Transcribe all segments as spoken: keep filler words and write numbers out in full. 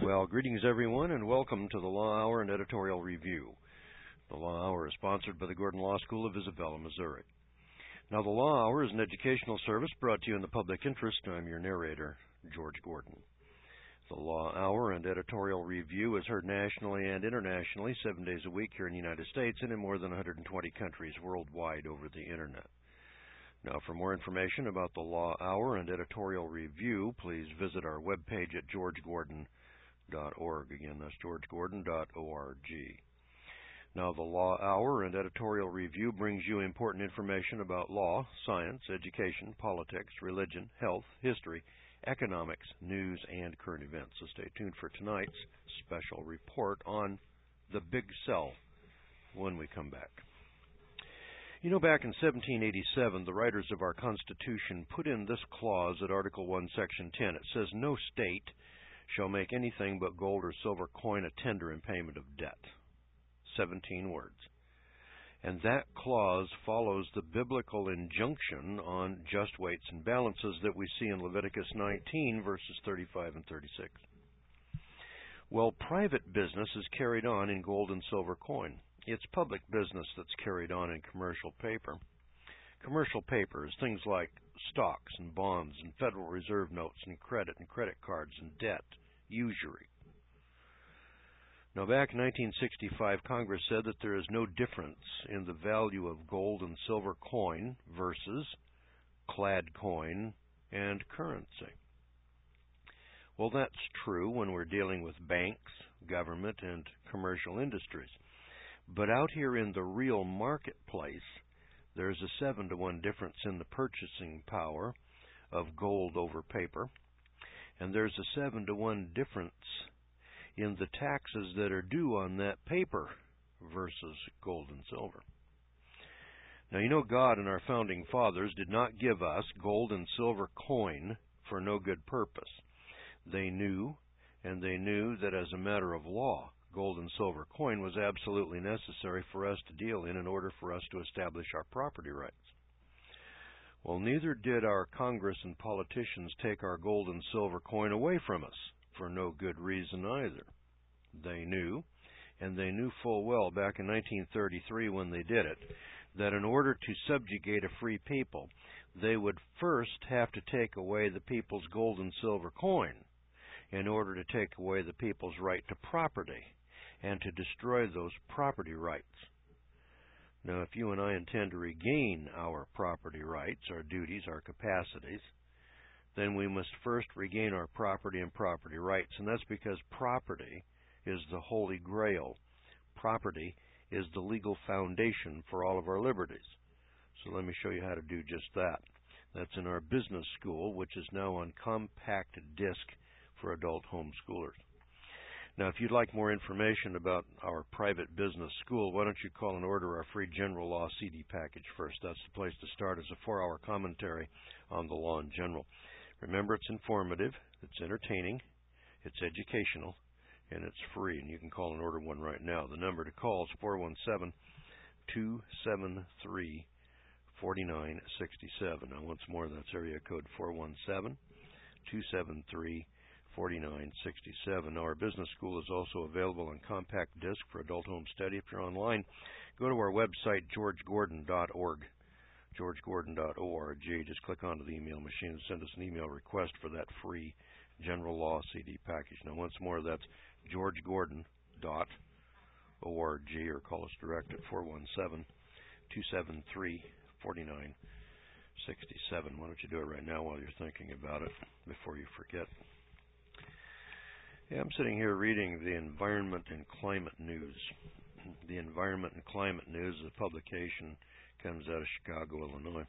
Well, greetings everyone, and welcome to the Law Hour and Editorial Review. The Law Hour is sponsored by the Gordon Law School of Isabella, Missouri. Now, the Law Hour is an educational service brought to you in the public interest. I'm your narrator, George Gordon. The Law Hour and Editorial Review is heard nationally and internationally seven days a week here in the United States and in more than one hundred twenty countries worldwide over the Internet. Now, for more information about the Law Hour and Editorial Review, please visit our webpage at george gordon dot org. Again, that's george gordon dot org. Now, the Law Hour and Editorial Review brings you important information about law, science, education, politics, religion, health, history, economics, news, and current events. So stay tuned for tonight's special report on the Big Sell when we come back. You know, back in seventeen eighty-seven, the writers of our Constitution put in this clause at Article one, Section ten. It says, "No state shall make anything but gold or silver coin a tender in payment of debt." seventeen words. And that clause follows the biblical injunction on just weights and balances that we see in Leviticus nineteen, verses thirty-five and thirty-six. Well, private business is carried on in gold and silver coin. It's public business that's carried on in commercial paper. Commercial paper is things like stocks and bonds and Federal Reserve notes and credit and credit cards and debt, usury. Now, back in nineteen sixty-five, Congress said that there is no difference in the value of gold and silver coin versus clad coin and currency. Well, that's true when we're dealing with banks, government, and commercial industries. But out here in the real marketplace, there's a seven to one difference in the purchasing power of gold over paper, and there's a seven to one difference in the taxes that are due on that paper versus gold and silver. Now, you know, God and our founding fathers did not give us gold and silver coin for no good purpose. They knew, and they knew that as a matter of law, gold and silver coin was absolutely necessary for us to deal in in order for us to establish our property rights. Well, neither did our Congress and politicians take our gold and silver coin away from us for no good reason either. They knew, and they knew full well back in nineteen thirty-three when they did it, that in order to subjugate a free people, they would first have to take away the people's gold and silver coin in order to take away the people's right to property and to destroy those property rights. Now, if you and I intend to regain our property rights, our duties, our capacities, then we must first regain our property and property rights. And that's because property is the holy grail. Property is the legal foundation for all of our liberties. So let me show you how to do just that. That's in our business school, which is now on compact disc for adult homeschoolers. Now, if you'd like more information about our private business school, why don't you call and order our free general law C D package first. That's the place to start, as a four-hour commentary on the law in general. Remember, it's informative, it's entertaining, it's educational, and it's free, and you can call and order one right now. The number to call is four one seven, two seven three, four nine six seven. Now, once more, that's area code four one seven, two seven three, four nine six seven. Now, our business school is also available on compact disc for adult home study. If you're online, go to our website, george gordon dot org. george gordon dot org. Just click onto the email machine and send us an email request for that free general law C D package. Now, once more, that's george gordon dot org, or call us direct at four one seven, two seven three, four nine six seven. Why don't you do it right now while you're thinking about it before you forget? Yeah, I'm sitting here reading the Environment and Climate News. The Environment and Climate News is a publication, comes out of Chicago, Illinois.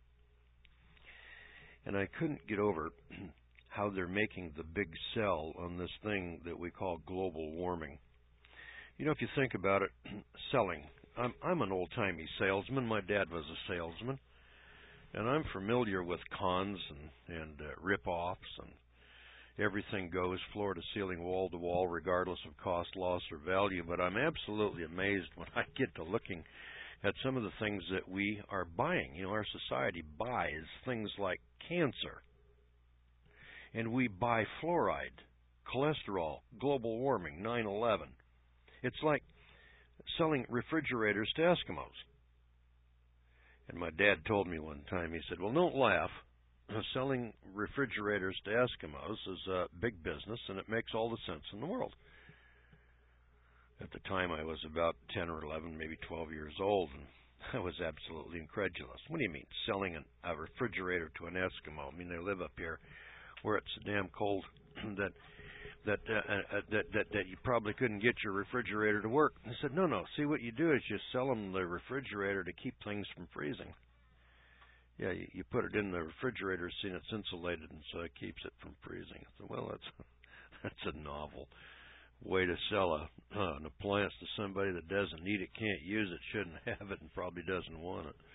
And I couldn't get over how they're making the big sell on this thing that we call global warming. You know, if you think about it, selling. I'm, I'm an old-timey salesman. My dad was a salesman. And I'm familiar with cons and, and uh, rip-offs and everything goes floor to ceiling, wall to wall, regardless of cost, loss, or value. But I'm absolutely amazed when I get to looking at some of the things that we are buying. You know, our society buys things like cancer, and we buy fluoride, cholesterol, global warming, nine eleven. It's like selling refrigerators to Eskimos. And my dad told me one time, he said, well, don't laugh. Selling refrigerators to Eskimos is a big business, and it makes all the sense in the world. At the time, I was about ten or eleven, maybe twelve years old, and I was absolutely incredulous. What do you mean, selling an, a refrigerator to an Eskimo? I mean, they live up here where it's so damn cold that that, uh, uh, that that that you probably couldn't get your refrigerator to work. I said, no, no. See, what you do is you sell them the refrigerator to keep things from freezing. Yeah, you, you put it in the refrigerator, seeing it's insulated, and so it keeps it from freezing. I said, well, that's that's a novel way to sell a uh, an appliance to somebody that doesn't need it, can't use it, shouldn't have it, and probably doesn't want it.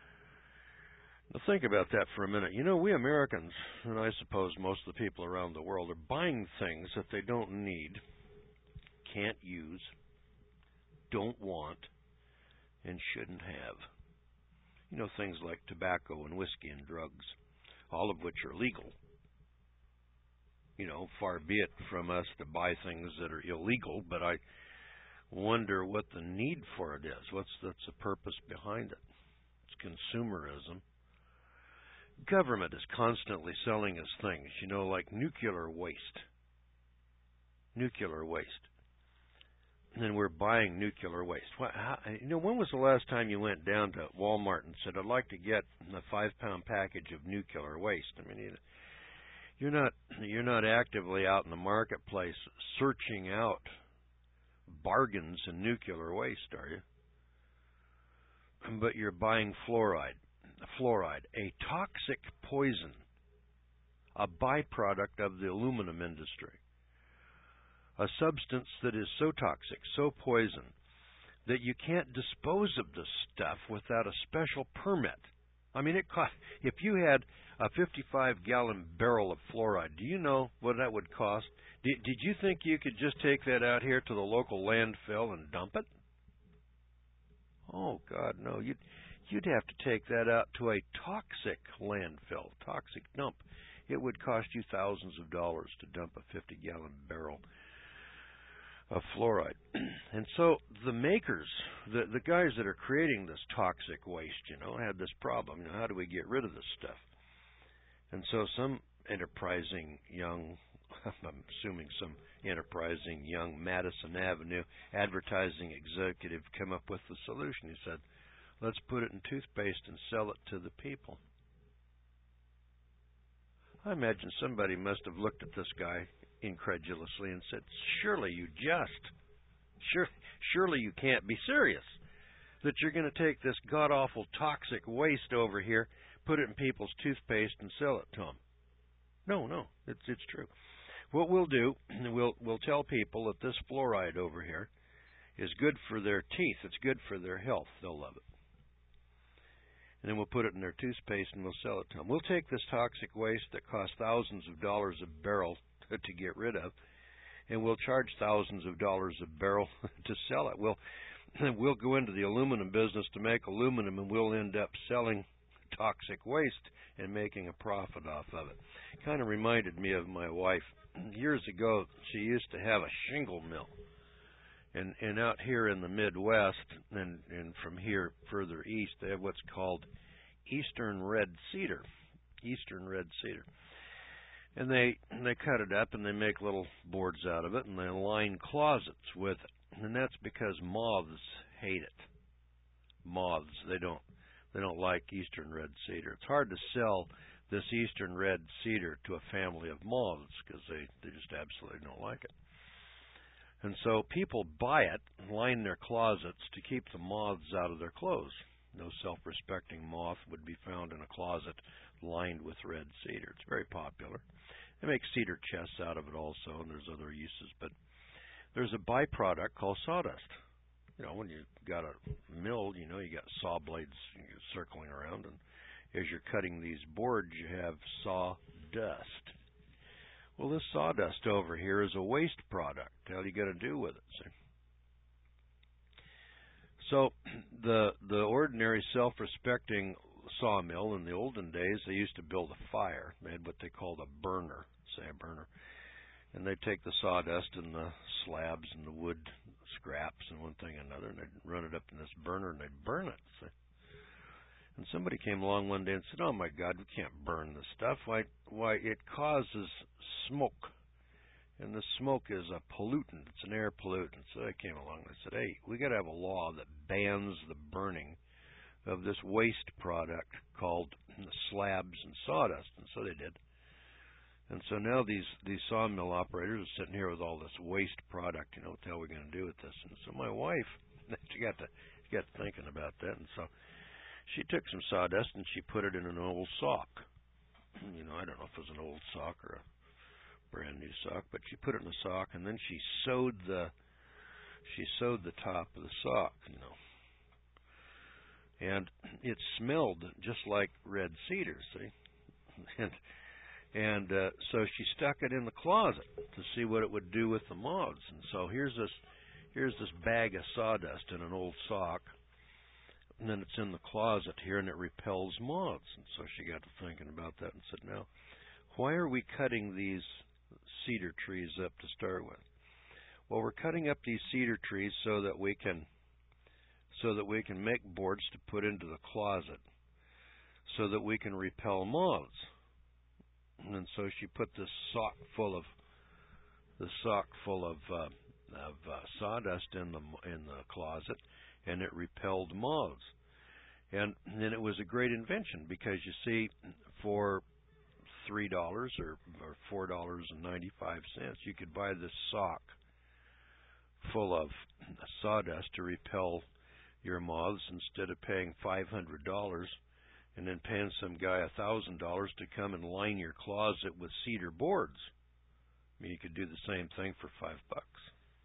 Now think about that for a minute. You know, we Americans, and I suppose most of the people around the world, are buying things that they don't need, can't use, don't want, and shouldn't have. You know, things like tobacco and whiskey and drugs, all of which are legal. You know, far be it from us to buy things that are illegal, but I wonder what the need for it is. What's that's the purpose behind it? It's consumerism. Government is constantly selling us things, you know, like nuclear waste. Nuclear waste. And then we're buying nuclear waste. What, how, you know, when was the last time you went down to Walmart and said, I'd like to get a five-pound package of nuclear waste? I mean, you're not you're not actively out in the marketplace searching out bargains in nuclear waste, are you? But you're buying fluoride. Fluoride, a toxic poison, a byproduct of the aluminum industry. A substance that is so toxic, so poison, that you can't dispose of this stuff without a special permit. I mean, it cost, if you had a fifty-five gallon barrel of fluoride, do you know what that would cost? Did, did you think you could just take that out here to the local landfill and dump it? Oh, God, no. You'd, you'd have to take that out to a toxic landfill, toxic dump. It would cost you thousands of dollars to dump a fifty gallon barrel of fluoride. And so the makers, the the guys that are creating this toxic waste, you know, had this problem. You know, how do we get rid of this stuff? And so some enterprising young, I'm assuming some enterprising young Madison Avenue advertising executive came up with the solution. He said, let's put it in toothpaste and sell it to the people. I imagine somebody must have looked at this guy incredulously and said, surely you just, sure, surely you can't be serious that you're going to take this god-awful toxic waste over here, put it in people's toothpaste and sell it to them. No, no, it's it's true. What we'll do, we'll we'll tell people that this fluoride over here is good for their teeth. It's good for their health. They'll love it. And then we'll put it in their toothpaste and we'll sell it to them. We'll take this toxic waste that costs thousands of dollars a barrel to get rid of, and we'll charge thousands of dollars a barrel to sell it. We'll we'll go into the aluminum business to make aluminum, and we'll end up selling toxic waste and making a profit off of it. Kind of reminded me of my wife. Years ago, she used to have a shingle mill. And and out here in the Midwest, and, and from here further east, they have what's called Eastern red cedar. Eastern red cedar. And they they cut it up and they make little boards out of it and they line closets with it. And that's because moths hate it. Moths, they don't they don't like Eastern red cedar. It's hard to sell this Eastern red cedar to a family of moths because they, they just absolutely don't like it. And so people buy it and line their closets to keep the moths out of their clothes. No self-respecting moth would be found in a closet lined with red cedar. It's very popular. They make cedar chests out of it also, and there's other uses. But there's a byproduct called sawdust. You know, when you got a mill, you know, you got saw blades circling around, and as you're cutting these boards, you have sawdust. Well, this sawdust over here is a waste product. How are you going to do with it? See? So the the ordinary self-respecting sawmill in the olden days, they used to build a fire. They had what they called a burner, say a burner. and they'd take the sawdust and the slabs and the wood scraps and one thing and another, and they'd run it up in this burner and they'd burn it. See? And somebody came along one day and said, "Oh my God, we can't burn this stuff. Why? Why? It causes smoke, and the smoke is a pollutant. It's an air pollutant." So they came along and said, "Hey, we got to have a law that bans the burning of this waste product called slabs and sawdust." And so they did. And so now these these sawmill operators are sitting here with all this waste product. You know, what the hell are we going to do with this? And so my wife, she got to she got to thinking about that, and so she took some sawdust and she put it in an old sock. You know, I don't know if it was an old sock or a brand new sock, but she put it in a sock, and then she sewed the she sewed the top of the sock. You know, and it smelled just like red cedar. See, and and uh, so she stuck it in the closet to see what it would do with the moths. And so here's this here's this bag of sawdust in an old sock. And then it's in the closet here, and it repels moths. And so she got to thinking about that and said, "Now, why are we cutting these cedar trees up to start with?" Well, we're cutting up these cedar trees so that we can so that we can make boards to put into the closet, so that we can repel moths. And so she put this sock full of the sock full of uh, of uh, sawdust in the in the closet, and it repelled moths. And then it was a great invention, because you see, for three dollars or, or four dollars and ninety-five cents, you could buy this sock full of sawdust to repel your moths instead of paying five hundred dollars and then paying some guy a thousand dollars to come and line your closet with cedar boards. I mean, you could do the same thing for five bucks.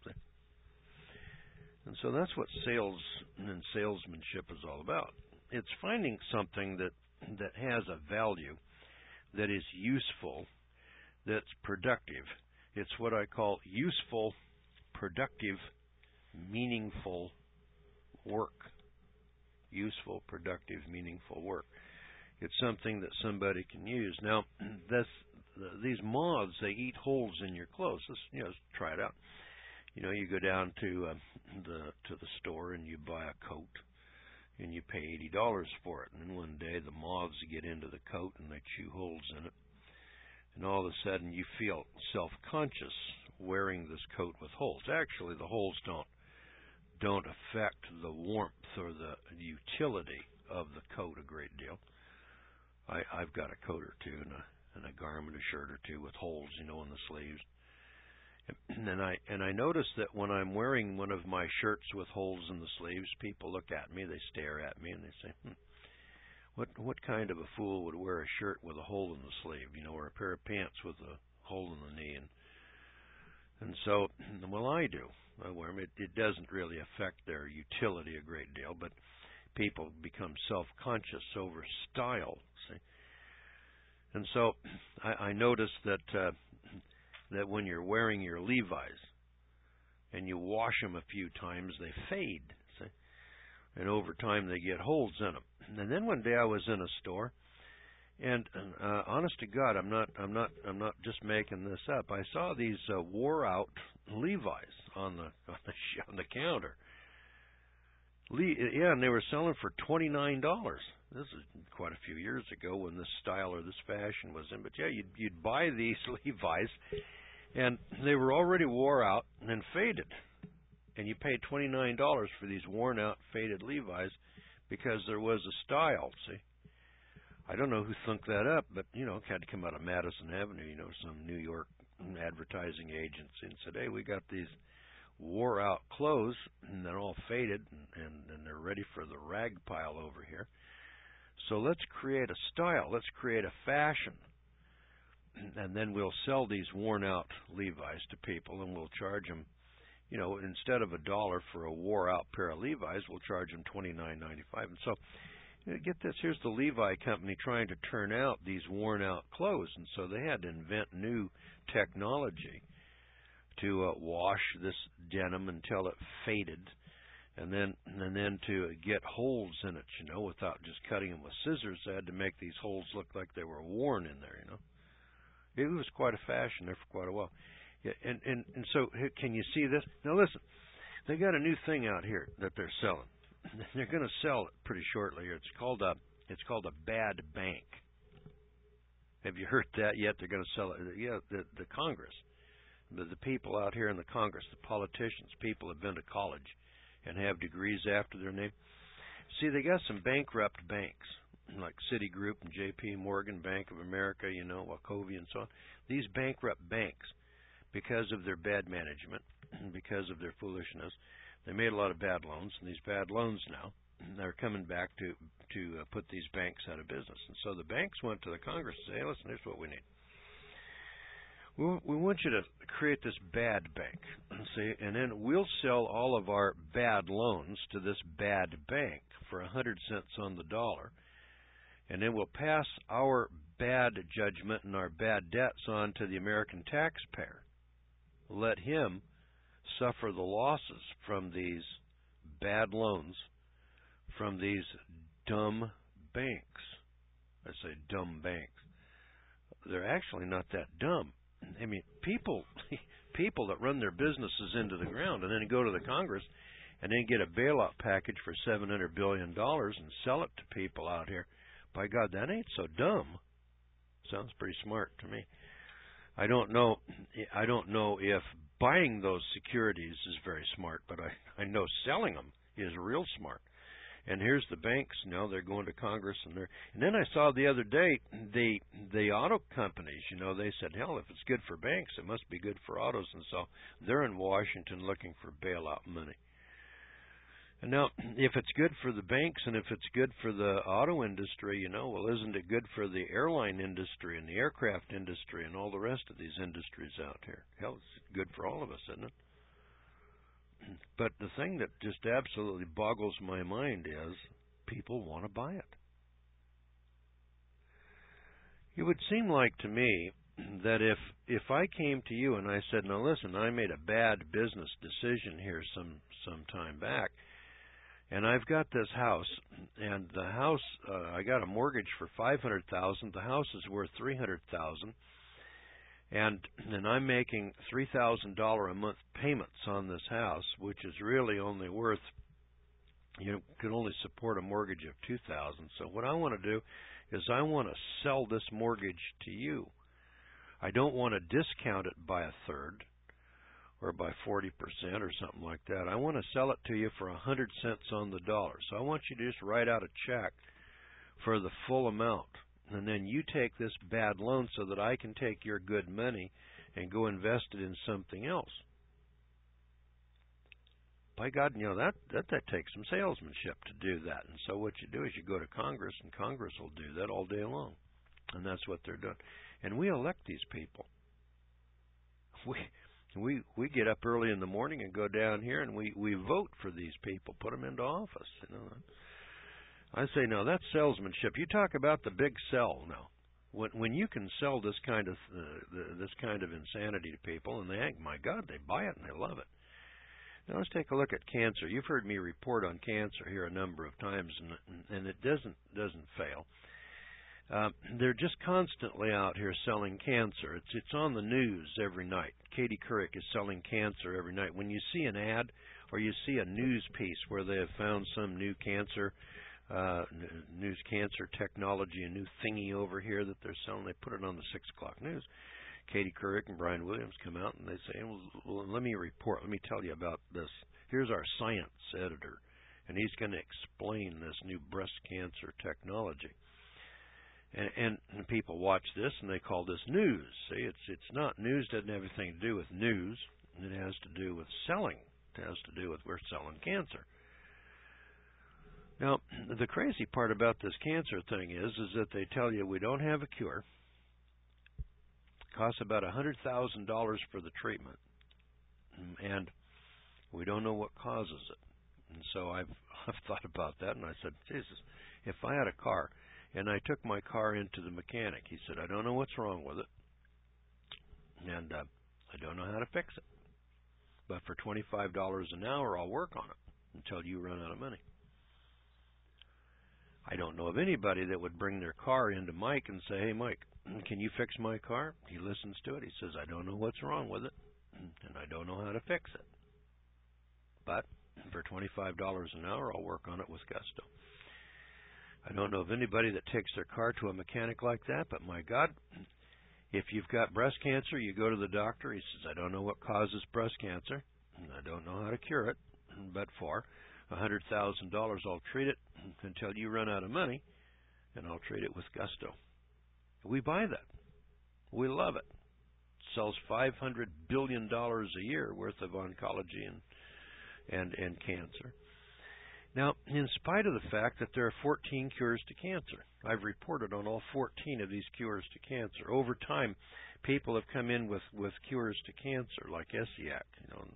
And so that's what sales and salesmanship is all about. It's finding something that that has a value, that is useful, that's productive. It's what I call useful, productive, meaningful work. Useful, productive, meaningful work. It's something that somebody can use. Now, this, these moths, they eat holes in your clothes. Let's, you know, let's try it out. You know, you go down to uh, the to the store and you buy a coat, and you pay eighty dollars for it. And then one day the moths get into the coat and they chew holes in it. And all of a sudden you feel self-conscious wearing this coat with holes. Actually, the holes don't don't affect the warmth or the utility of the coat a great deal. I, I've got a coat or two and a, and a garment, a shirt or two with holes, you know, in the sleeves. And I and I notice that when I'm wearing one of my shirts with holes in the sleeves, people look at me, they stare at me, and they say, hmm, "What what kind of a fool would wear a shirt with a hole in the sleeve, you know, or a pair of pants with a hole in the knee?" And and so, well, I do. I wear them. It, it doesn't really affect their utility a great deal, but people become self-conscious over style. See, and so I, I notice that. Uh, that when you're wearing your Levi's and you wash them a few times, they fade, see? And over time they get holes in them. And then one day I was in a store, and uh, honest to God, I'm not, I'm not, I'm not just making this up. I saw these uh, wore-out Levi's on the on the, on the counter. Le- yeah, and they were selling for twenty-nine dollars. This is quite a few years ago when this style or this fashion was in. But yeah, you'd, you'd buy these Levi's, and they were already wore out and faded. And you paid twenty-nine dollars for these worn-out, faded Levi's because there was a style, see. I don't know who thunk that up, but, you know, it had to come out of Madison Avenue, you know, some New York advertising agency, and said, "Hey, we got these wore-out clothes, and they're all faded, and, and, and they're ready for the rag pile over here. So let's create a style. Let's create a fashion. And then we'll sell these worn-out Levi's to people, and we'll charge them, you know, instead of a dollar for a wore-out pair of Levi's, we'll charge them twenty-nine ninety-five." And so, you know, get this, here's the Levi company trying to turn out these worn-out clothes. And so they had to invent new technology to uh, wash this denim until it faded, and then and then to get holes in it, you know, without just cutting them with scissors. They had to make these holes look like they were worn in there, you know. It was quite a fashion there for quite a while. Yeah, and, and, and so can you see this? Now listen, they got a new thing out here that they're selling. They're going to sell it pretty shortly. It's called a it's called a bad bank. Have you heard that yet? They're going to sell it. Yeah, the the Congress, the, the people out here in the Congress, the politicians, people have been to college and have degrees after their name. See, they got some bankrupt banks like Citigroup and J P Morgan, Bank of America, you know, Wachovia and so on. These bankrupt banks, because of their bad management, because of their foolishness, they made a lot of bad loans, and these bad loans now they're coming back to to uh, put these banks out of business. And so the banks went to the Congress and say, hey, listen, here's what we need. We, we want you to create this bad bank, see, and then we'll sell all of our bad loans to this bad bank for a hundred cents on the dollar, and then we'll pass our bad judgment and our bad debts on to the American taxpayer. Let him suffer the losses from these bad loans from these dumb banks. I say dumb banks. They're actually not that dumb. I mean, people people that run their businesses into the ground and then go to the Congress and then get a bailout package for seven hundred billion dollars and sell it to people out here. By God, that ain't so dumb. Sounds pretty smart to me. I don't know I don't know if buying those securities is very smart, but I, I know selling them is real smart. And here's the banks now, they're going to Congress, and they're and then I saw the other day the the auto companies, you know, they said, hell, if it's good for banks, it must be good for autos, and so they're in Washington looking for bailout money. And now, if it's good for the banks and if it's good for the auto industry, you know, well, isn't it good for the airline industry and the aircraft industry and all the rest of these industries out here? Hell, it's good for all of us, isn't it? But the thing that just absolutely boggles my mind is people want to buy it. It would seem like to me that if if I came to you and I said, now listen, I made a bad business decision here some some time back, and I've got this house, and the house, uh, I got a mortgage for five hundred thousand dollars, the house is worth three hundred thousand dollars, and and I'm making three thousand dollars a month payments on this house, which is really only worth, you know, could only support a mortgage of two thousand dollars. So what I want to do is I want to sell this mortgage to you. I don't want to discount it by a third or by forty percent or something like that. I want to sell it to you for a hundred cents on the dollar. So I want you to just write out a check for the full amount. And then you take this bad loan so that I can take your good money and go invest it in something else. By God, you know, that, that, that takes some salesmanship to do that. And so what you do is you go to Congress, and Congress will do that all day long. And that's what they're doing. And we elect these people. We we we get up early in the morning and go down here, and we, we vote for these people, put them into office, you know. I say, no, that's salesmanship. You talk about the big sell now. When when you can sell this kind of uh, the, this kind of insanity to people, and they think, my God, they buy it and they love it. Now let's take a look at cancer. You've heard me report on cancer here a number of times, and and it doesn't doesn't fail. Uh, they're just constantly out here selling cancer. It's it's on the news every night. Katie Couric is selling cancer every night. When you see an ad or you see a news piece where they have found some new cancer. Uh, news cancer technology, a new thingy over here that they're selling. They put it on the six o'clock news. Katie Couric and Brian Williams come out and they say, well, well, let me report, let me tell you about this. Here's our science editor, and he's going to explain this new breast cancer technology. And, and, and people watch this and they call this news. See, it's it's not news. Doesn't have anything to do with news. It has to do with selling. It has to do with we're selling cancer. Now, the crazy part about this cancer thing is, is that they tell you we don't have a cure. It costs about a hundred thousand dollars for the treatment, and we don't know what causes it. And so I've I've thought about that, and I said, Jesus, if I had a car and I took my car into the mechanic, he said, I don't know what's wrong with it, and uh, I don't know how to fix it, but for twenty-five dollars an hour, I'll work on it until you run out of money. I don't know of anybody that would bring their car into Mike and say, hey, Mike, can you fix my car? He listens to it. He says, I don't know what's wrong with it. and I don't know how to fix it. But for twenty-five dollars an hour, I'll work on it with gusto. I don't know of anybody that takes their car to a mechanic like that, but my God, if you've got breast cancer, you go to the doctor. He says, I don't know what causes breast cancer, and I don't know how to cure it, but for one hundred thousand dollars, I'll treat it until you run out of money, and I'll treat it with gusto. We buy that. We love it. It sells five hundred billion dollars a year worth of oncology and, and, and cancer. Now, in spite of the fact that there are fourteen cures to cancer, I've reported on all fourteen of these cures to cancer. Over time, people have come in with, with cures to cancer, like Esiac, you know.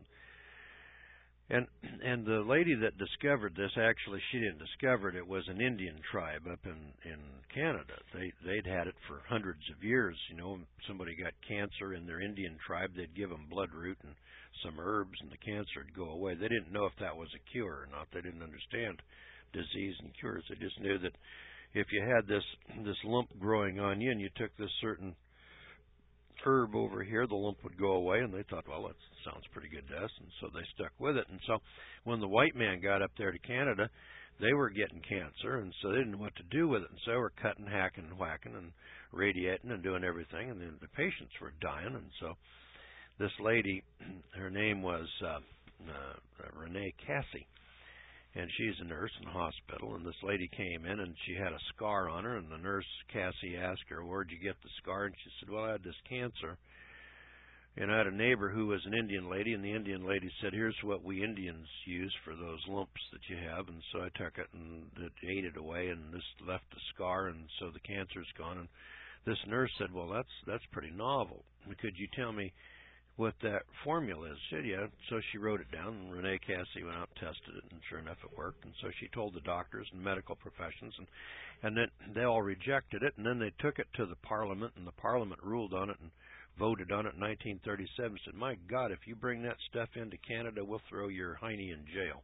And and the lady that discovered this, actually, she didn't discover it. It was an Indian tribe up in, in Canada. They, they'd had it for hundreds of years. You know, somebody got cancer in their Indian tribe, they'd give them bloodroot and some herbs, and the cancer would go away. They didn't know if that was a cure or not. They didn't understand disease and cures. They just knew that if you had this this lump growing on you and you took this certain herb over here, the lump would go away, and they thought, well, that sounds pretty good to us, and so they stuck with it. And so when the white man got up there to Canada, they were getting cancer, and so they didn't know what to do with it, and so they were cutting, hacking, and whacking, and radiating, and doing everything, and then the patients were dying. And so this lady, her name was uh, uh, Renee Cassie, and she's a nurse in the hospital, and this lady came in, and she had a scar on her, and the nurse, Cassie, asked her, where'd you get the scar? And she said, well, I had this cancer, and I had a neighbor who was an Indian lady, and the Indian lady said, here's what we Indians use for those lumps that you have, and so I took it, and it ate it away, and this left a scar, and so the cancer's gone. And this nurse said, well, that's that's pretty novel. Could you tell me what that formula is? She said, yeah. So she wrote it down, and Renee Cassie went out and tested it, and sure enough it worked. And so she told the doctors and medical professions, and and then they all rejected it, and then they took it to the Parliament, and the Parliament ruled on it and voted on it in nineteen thirty-seven, said, my God, if you bring that stuff into Canada, we'll throw your hiney in jail.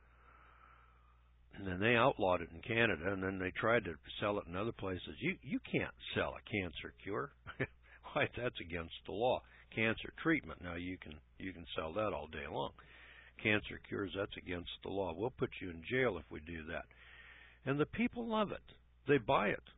And then they outlawed it in Canada, and then they tried to sell it in other places. You you can't sell a cancer cure. Why, that's against the law. Cancer treatment, now you can you can sell that all day long. Cancer cures, that's against the law. We'll put you in jail if we do that. And the people love it. They buy it.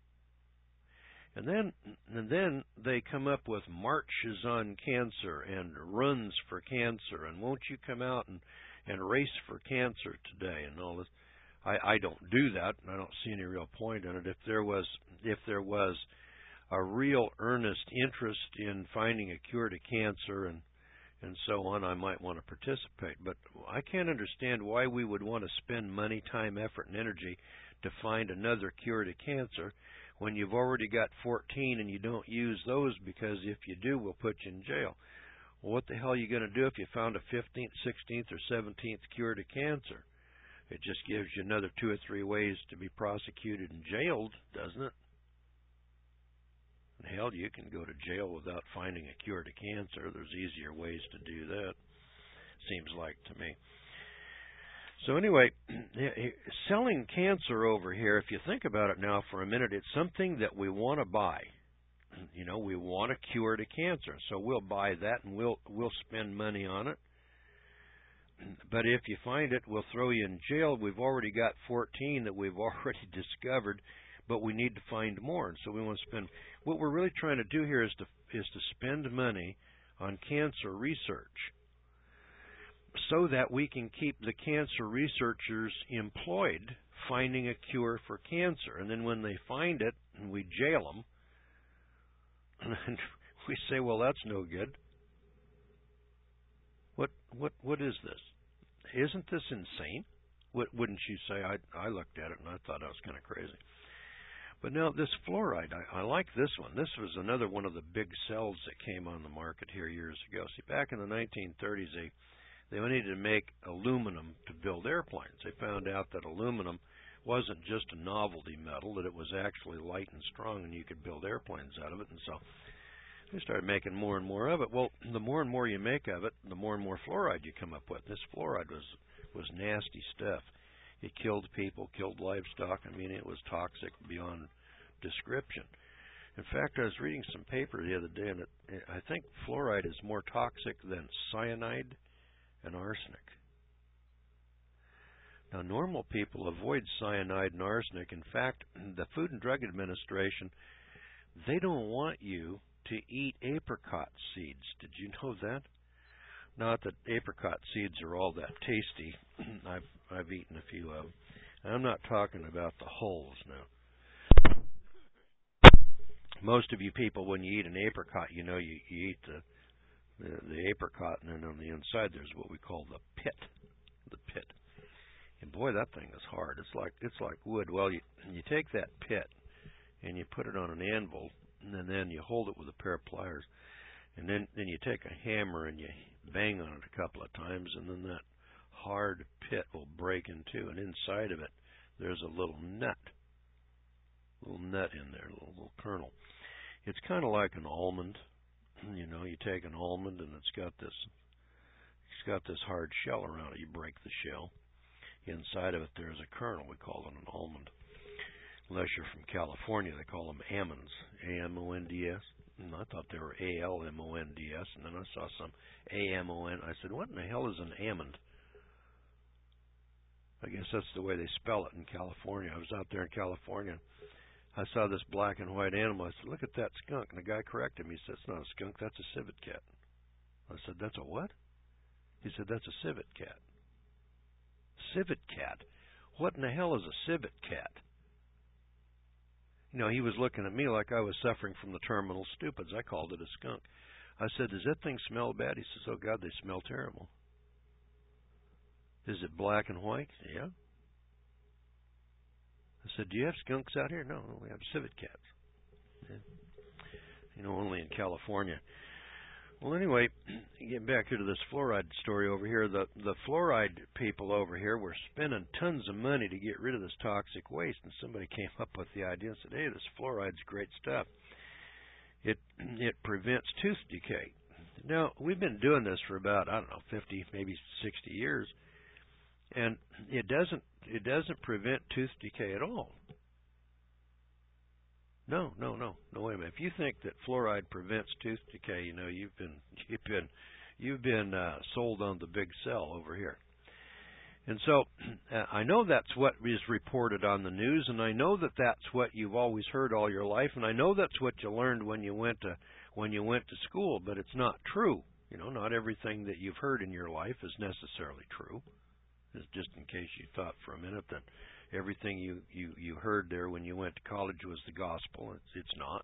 And then and then they come up with marches on cancer and runs for cancer, and won't you come out and, and race for cancer today and all this. I, I don't do that, and I don't see any real point in it. If there was if there was a real earnest interest in finding a cure to cancer and and so on, I might want to participate. But I can't understand why we would want to spend money, time, effort, and energy to find another cure to cancer when you've already got fourteen and you don't use those, because if you do, we'll put you in jail. Well, what the hell are you going to do if you found a fifteenth, sixteenth, or seventeenth cure to cancer? It just gives you another two or three ways to be prosecuted and jailed, doesn't it? And hell, you can go to jail without finding a cure to cancer. There's easier ways to do that, seems like to me. So anyway, selling cancer over here, if you think about it now for a minute, it's something that we want to buy. You know, we want a cure to cancer, so we'll buy that and we'll we'll spend money on it. But if you find it, we'll throw you in jail. We've already got fourteen that we've already discovered, but we need to find more, and so we want to spend. What we're really trying to do here is to is to spend money on cancer research, so that we can keep the cancer researchers employed finding a cure for cancer. And then when they find it and we jail them, and we say, well, that's no good. What what what is this? Isn't this insane? What, wouldn't you say? I I looked at it and I thought I was kind of crazy. But now this fluoride, I, I like this one. This was another one of the big cells that came on the market here years ago. See, back in the nineteen thirties, they They needed to make aluminum to build airplanes. They found out that aluminum wasn't just a novelty metal, that it was actually light and strong, and you could build airplanes out of it. And so they started making more and more of it. Well, the more and more you make of it, the more and more fluoride you come up with. This fluoride was was nasty stuff. It killed people, killed livestock. I mean, it was toxic beyond description. In fact, I was reading some paper the other day, and it, I think fluoride is more toxic than cyanide and arsenic. Now, normal people avoid cyanide and arsenic. In fact, the Food and Drug Administration, they don't want you to eat apricot seeds. Did you know that? Not that apricot seeds are all that tasty. I've I've eaten a few of them. I'm not talking about the hulls now. Most of you people, when you eat an apricot, you know you, you eat the, the the apricot, and then on the inside there's what we call the pit. The pit. And boy, that thing is hard. It's like it's like wood. Well, you you take that pit and you put it on an anvil, and then you hold it with a pair of pliers, and then then you take a hammer and you bang on it a couple of times, and then that hard pit will break in two, and inside of it there's a little nut, little nut in there, a little, little kernel. It's kind of like an almond. You know, you take an almond and it's got this, it's got this hard shell around it. You break the shell. Inside of it there's a kernel. We call it an almond. Unless you're from California, they call them almonds, A M O N D S. And I thought they were A L M O N D S, and then I saw some A M O N. I said, what in the hell is an almond? I guess that's the way they spell it in California. I was out there in California. I saw this black and white animal. I said, look at that skunk. And the guy corrected me. He said, it's not a skunk, that's a civet cat. I said, that's a what? He said, that's a civet cat. Civet cat? What in the hell is a civet cat? You know, he was looking at me like I was suffering from the terminal stupids. I called it a skunk. I said, does that thing smell bad? He says, oh, God, they smell terrible. Is it black and white? Yeah. I said, do you have skunks out here? No, we have civet cats. Yeah. You know, only in California. Well, anyway, getting back here to this fluoride story over here, the, the fluoride people over here were spending tons of money to get rid of this toxic waste, and somebody came up with the idea and said, hey, this fluoride's great stuff. It it prevents tooth decay. Now, we've been doing this for about, I don't know, fifty, maybe sixty years, and it doesn't it doesn't prevent tooth decay at all. No, no, no, no. Wait a minute. If you think that fluoride prevents tooth decay, you know you've been you've been you've been uh, sold on the big sell over here. And so uh, I know that's what is reported on the news, and I know that that's what you've always heard all your life, and I know that's what you learned when you went to when you went to school. But it's not true. You know, not everything that you've heard in your life is necessarily true. Just in case you thought for a minute that everything you, you, you heard there when you went to college was the gospel. It's, it's not.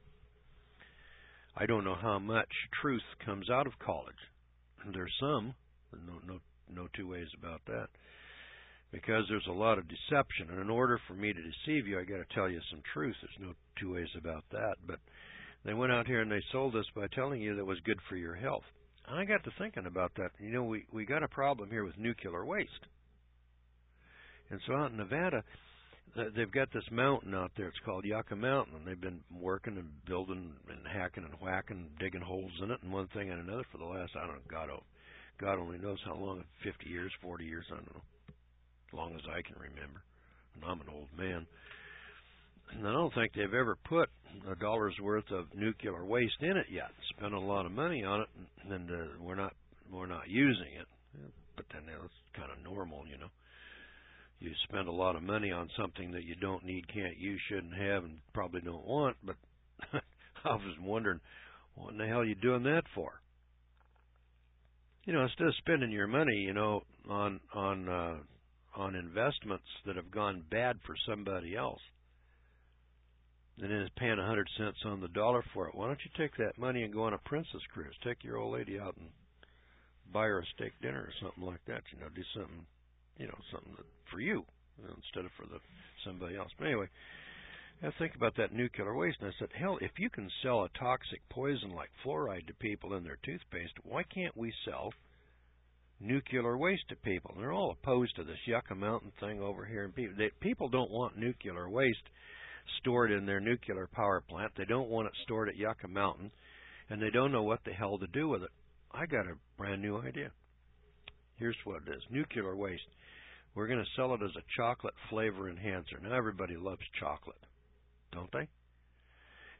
I don't know how much truth comes out of college. There's some. No, no, no two ways about that. Because there's a lot of deception. And in order for me to deceive you, I got to tell you some truth. There's no two ways about that. But they went out here and they sold us by telling you that it was good for your health. And I got to thinking about that. You know, we, we got a problem here with nuclear waste. And so out in Nevada, they've got this mountain out there. It's called Yucca Mountain, and they've been working and building and hacking and whacking, digging holes in it, and one thing and another for the last, I don't know, God, oh, God only knows how long, fifty years, forty years, I don't know, as long as I can remember. And I'm an old man. And I don't think they've ever put a dollar's worth of nuclear waste in it yet. Spent a lot of money on it, and uh, we're not we're not using it. But then that's kind of normal, you know. You spend a lot of money on something that you don't need, can't use, shouldn't have, and probably don't want. But I was wondering, what in the hell are you doing that for? You know, instead of spending your money, you know, on on uh, on investments that have gone bad for somebody else, and then paying a hundred cents on the dollar for it. Why don't you take that money and go on a princess cruise? Take your old lady out and buy her a steak dinner or something like that. You know, do something, you know, something that, for you, you know, instead of for the somebody else. But anyway, I think about that nuclear waste, and I said, hell, if you can sell a toxic poison like fluoride to people in their toothpaste, why can't we sell nuclear waste to people? And they're all opposed to this Yucca Mountain thing over here. And people, they, people don't want nuclear waste stored in their nuclear power plant. They don't want it stored at Yucca Mountain, and they don't know what the hell to do with it. I got a brand new idea. Here's what it is. Nuclear waste. We're going to sell it as a chocolate flavor enhancer. Now, everybody loves chocolate, don't they?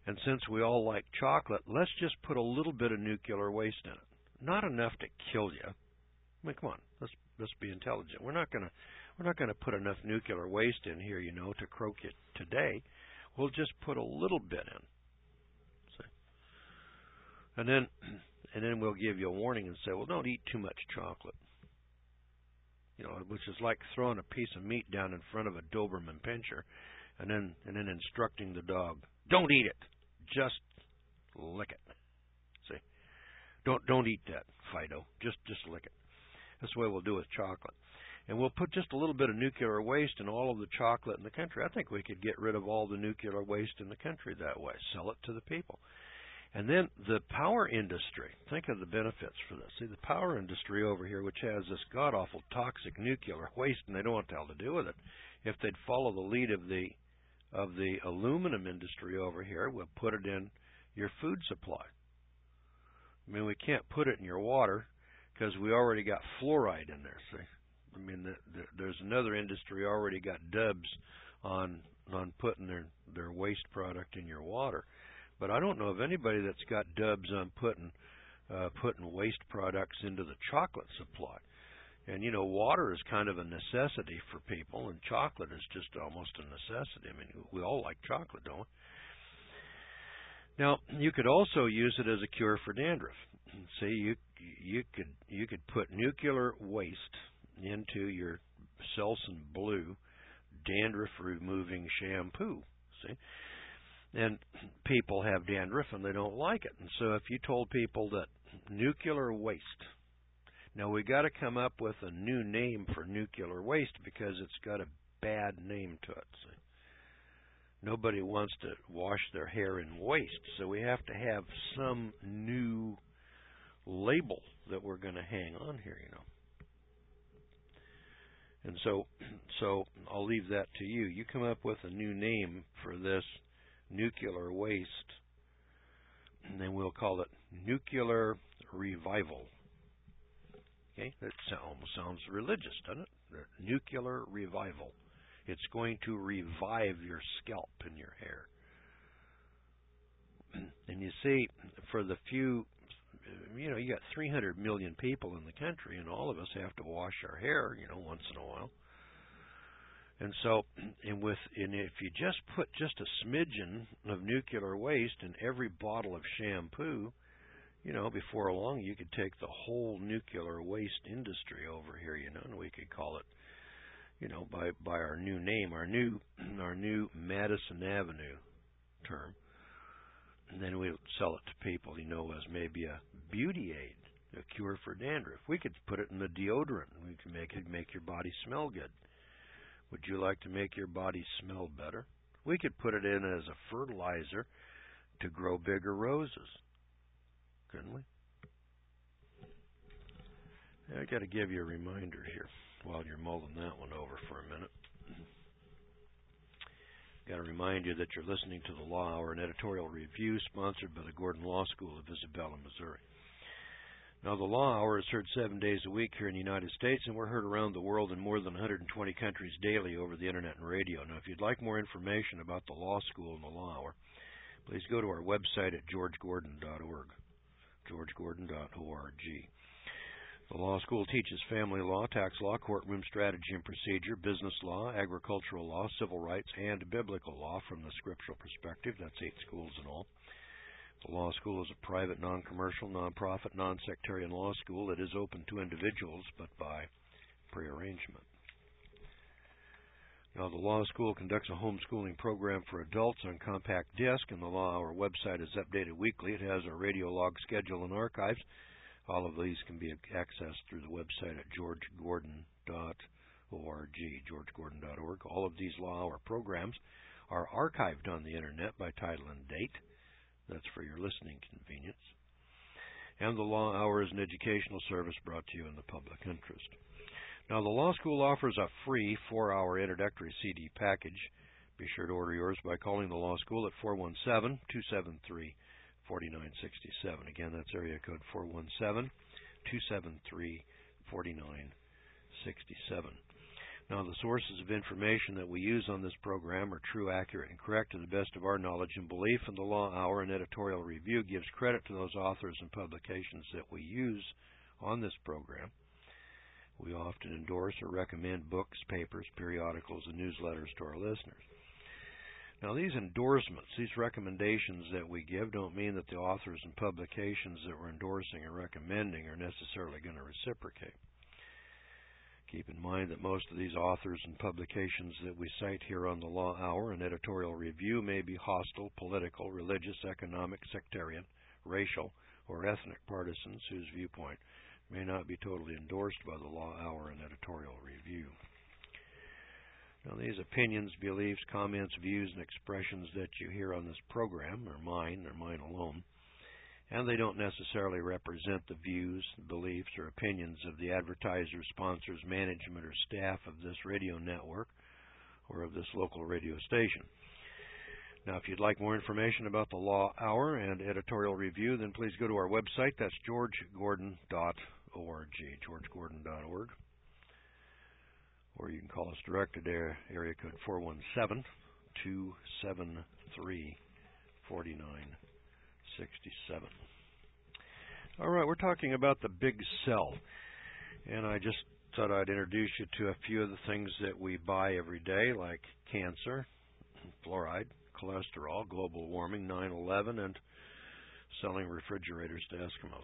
And since we all like chocolate, let's just put a little bit of nuclear waste in it. Not enough to kill you. I mean, come on, let's let's be intelligent. We're not gonna we're not gonna put enough nuclear waste in here, you know, to croak you today. We'll just put a little bit in. See? And then and then we'll give you a warning and say, well, don't eat too much chocolate. You know, which is like throwing a piece of meat down in front of a Doberman Pinscher, and then and then instructing the dog, don't eat it, just lick it. See, don't don't eat that, Fido. Just just lick it. That's the way we'll do with chocolate, and we'll put just a little bit of nuclear waste in all of the chocolate in the country. I think we could get rid of all the nuclear waste in the country that way. Sell it to the people. And then the power industry, think of the benefits for this. See, the power industry over here, which has this god-awful toxic nuclear waste, and they don't want the hell to do with it. If they'd follow the lead of the of the aluminum industry over here, we'll put it in your food supply. I mean, we can't put it in your water because we already got fluoride in there, see? I mean, the, the, there's another industry already got dubs on on putting their, their waste product in your water. But I don't know of anybody that's got dubs on putting uh, putting waste products into the chocolate supply. And, you know, water is kind of a necessity for people, and chocolate is just almost a necessity. I mean, we all like chocolate, don't we? Now, you could also use it as a cure for dandruff. See, you you could you could put nuclear waste into your Selsun Blue dandruff-removing shampoo. See. And people have dandruff and they don't like it. And so if you told people that nuclear waste, now we got to come up with a new name for nuclear waste because it's got a bad name to it. See? Nobody wants to wash their hair in waste, so we have to have some new label that we're going to hang on here, you know. And so, so I'll leave that to you. You come up with a new name for this nuclear waste, and then we'll call it nuclear revival. Okay, that almost sounds religious, doesn't it? Nuclear revival. It's going to revive your scalp and your hair. And you see, for the few, you know, you got three hundred million people in the country, and all of us have to wash our hair, you know, once in a while. And so, and with, and if you just put just a smidgen of nuclear waste in every bottle of shampoo, you know, before long you could take the whole nuclear waste industry over here, you know, and we could call it, you know, by by our new name, our new our new Madison Avenue term, and then we'll sell it to people, you know, as maybe a beauty aid, a cure for dandruff. We could put it in the deodorant. We could make it make your body smell good. Would you like to make your body smell better? We could put it in as a fertilizer to grow bigger roses, couldn't we? I got to give you a reminder here while you're mulling that one over for a minute. Got to remind you that you're listening to the Law Hour, an editorial review sponsored by the Gordon Law School of Isabella, Missouri. Now, the Law Hour is heard seven days a week here in the United States, and we're heard around the world in more than one hundred twenty countries daily over the Internet and radio. Now, if you'd like more information about the Law School and the Law Hour, please go to our website at george gordon dot org, george gordon dot org. The Law School teaches family law, tax law, courtroom strategy and procedure, business law, agricultural law, civil rights, and biblical law from the scriptural perspective. That's eight schools in all. The Law School is a private, non-commercial, non-profit, non-sectarian law school that is open to individuals, but by prearrangement. Now, the Law School conducts a homeschooling program for adults on compact disc, and the Law Hour website is updated weekly. It has a radio log schedule and archives. All of these can be accessed through the website at george gordon dot org, george gordon dot org. All of these Law Hour programs are archived on the Internet by title and date. That's for your listening convenience. And the Law Hour is an educational service brought to you in the public interest. Now, the Law School offers a free four-hour introductory C D package. Be sure to order yours by calling the Law School at four one seven, two seven three, four nine six seven. Again, that's area code four one seven, two seven three, four nine six seven. Now, the sources of information that we use on this program are true, accurate, and correct to the best of our knowledge and belief, and the Law Hour and Editorial Review gives credit to those authors and publications that we use on this program. We often endorse or recommend books, papers, periodicals, and newsletters to our listeners. Now, these endorsements, these recommendations that we give don't mean that the authors and publications that we're endorsing or recommending are necessarily going to reciprocate. Keep in mind that most of these authors and publications that we cite here on the Law Hour and Editorial Review may be hostile, political, religious, economic, sectarian, racial, or ethnic partisans whose viewpoint may not be totally endorsed by the Law Hour and Editorial Review. Now, these opinions, beliefs, comments, views, and expressions that you hear on this program are mine, they're mine alone, and they don't necessarily represent the views, beliefs, or opinions of the advertisers, sponsors, management, or staff of this radio network or of this local radio station. Now, if you'd like more information about the Law Hour and Editorial Review, then please go to our website. That's george gordon dot org, george gordon dot org. Or you can call us direct at area code four one seven, two seven three, four nine six seven. All right, we're talking about the big cell, and I just thought I'd introduce you to a few of the things that we buy every day, like cancer, fluoride, cholesterol, global warming, nine eleven, and selling refrigerators to Eskimos.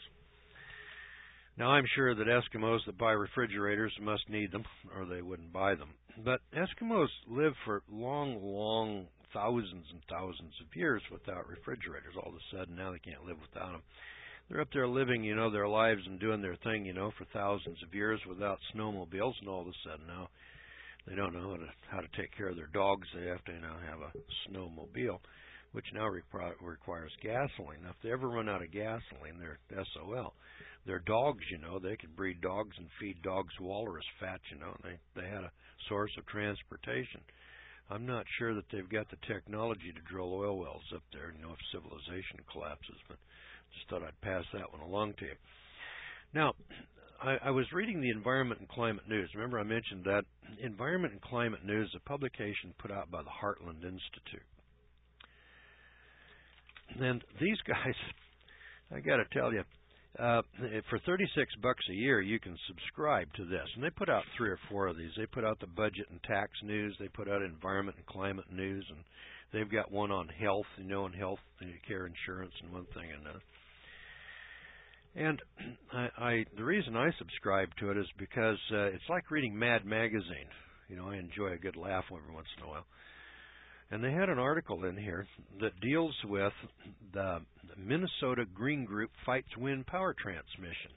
Now, I'm sure that Eskimos that buy refrigerators must need them, or they wouldn't buy them. But Eskimos live for long, long thousands and thousands of years without refrigerators. All of a sudden, now they can't live without them. They're up there living, you know, their lives and doing their thing, you know, for thousands of years without snowmobiles, and all of a sudden now they don't know how to, how to take care of their dogs. They have to you know have a snowmobile, which now require, requires gasoline. Now, if they ever run out of gasoline, they're S O L. Their dogs, you know, they could breed dogs and feed dogs walrus fat, you know. They they had a source of transportation. I'm not sure that they've got the technology to drill oil wells up there, you know, if civilization collapses, but just thought I'd pass that one along to you. Now, I, I was reading the Environment and Climate News. Remember I mentioned that Environment and Climate News, a publication put out by the Heartland Institute. And these guys, I got to tell you, uh, for thirty-six bucks a year, you can subscribe to this. And they put out three or four of these. They put out the Budget and Tax News. They put out Environment and Climate News. And they've got one on health, you know, and health care insurance and one thing and another. And I, I, the reason I subscribe to it is because uh, it's like reading Mad Magazine. You know, I enjoy a good laugh every once in a while. And they had an article in here that deals with the Minnesota Green Group fights wind power transmission.